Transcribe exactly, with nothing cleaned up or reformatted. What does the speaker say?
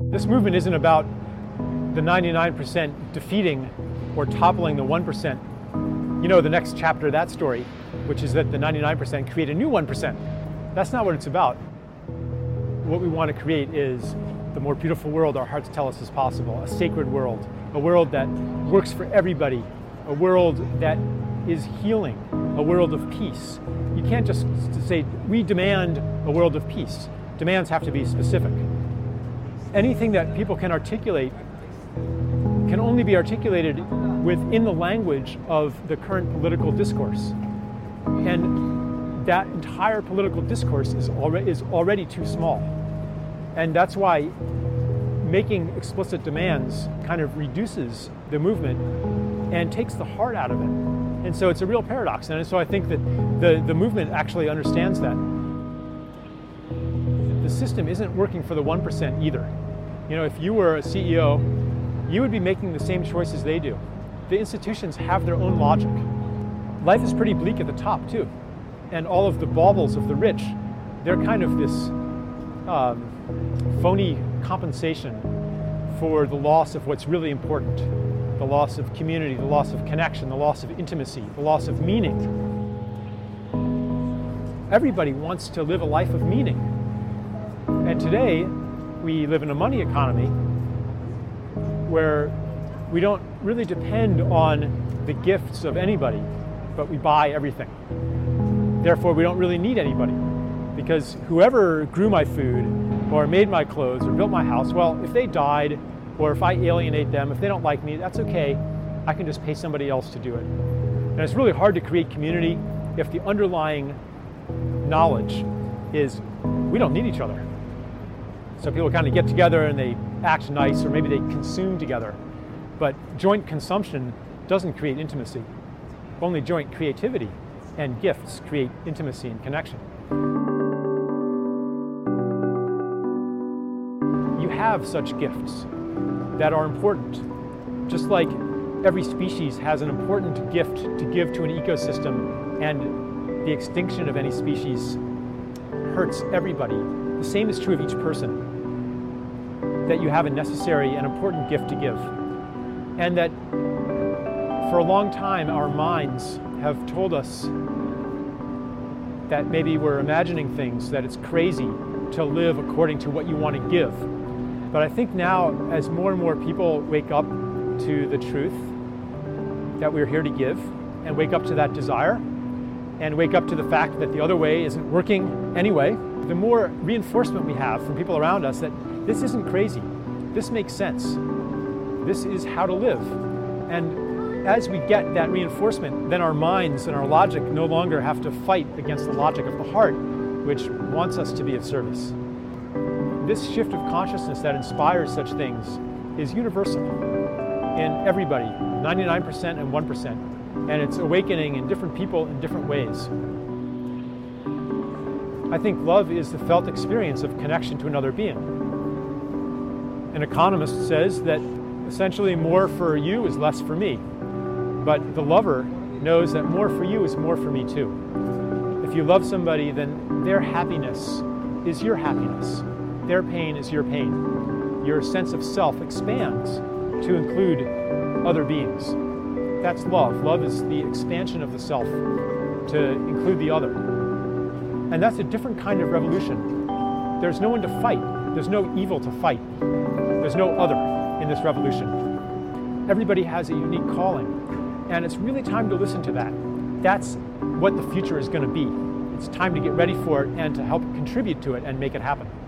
This movement isn't about the ninety-nine percent defeating or toppling the one percent. You know the next chapter of that story, which is that the ninety-nine percent create a new one percent. That's not what it's about. What we want to create is the more beautiful world our hearts tell us is possible, a sacred world, a world that works for everybody, a world that is healing, a world of peace. You can't just say, we demand a world of peace. Demands have to be specific. Anything that people can articulate can only be articulated within the language of the current political discourse. And that entire political discourse is already, is already too small. And that's why making explicit demands kind of reduces the movement and takes the heart out of it. And so it's a real paradox. And so I think that the, the movement actually understands that. The system isn't working for the one percent either. You know, if you were a C E O, you would be making the same choices they do. The institutions have their own logic. Life is pretty bleak at the top too. And all of the baubles of the rich, they're kind of this um, phony compensation for the loss of what's really important. The loss of community, the loss of connection, the loss of intimacy, the loss of meaning. Everybody wants to live a life of meaning. And today, we live in a money economy where we don't really depend on the gifts of anybody, but we buy everything. Therefore, we don't really need anybody, because whoever grew my food or made my clothes or built my house, well, if they died or if I alienate them, if they don't like me, that's okay. I can just pay somebody else to do it. And it's really hard to create community if the underlying knowledge is we don't need each other. So people kind of get together and they act nice, or maybe they consume together. But joint consumption doesn't create intimacy. Only joint creativity and gifts create intimacy and connection. You have such gifts that are important. Just like every species has an important gift to give to an ecosystem, and the extinction of any species hurts everybody. The same is true of each person, that you have a necessary and important gift to give. And that for a long time, our minds have told us that maybe we're imagining things, that it's crazy to live according to what you want to give. But I think now, as more and more people wake up to the truth that we're here to give, and wake up to that desire, and wake up to the fact that the other way isn't working anyway, the more reinforcement we have from people around us that this isn't crazy, this makes sense, this is how to live. And as we get that reinforcement, then our minds and our logic no longer have to fight against the logic of the heart, which wants us to be of service. This shift of consciousness that inspires such things is universal in everybody, ninety-nine percent and one percent. And it's awakening in different people in different ways. I think love is the felt experience of connection to another being. An economist says that essentially more for you is less for me. But the lover knows that more for you is more for me too. If you love somebody, then their happiness is your happiness. Their pain is your pain. Your sense of self expands to include other beings. That's love. Love is the expansion of the self to include the other. And that's a different kind of revolution. There's no one to fight. There's no evil to fight. There's no other in this revolution. Everybody has a unique calling. And it's really time to listen to that. That's what the future is going to be. It's time to get ready for it and to help contribute to it and make it happen.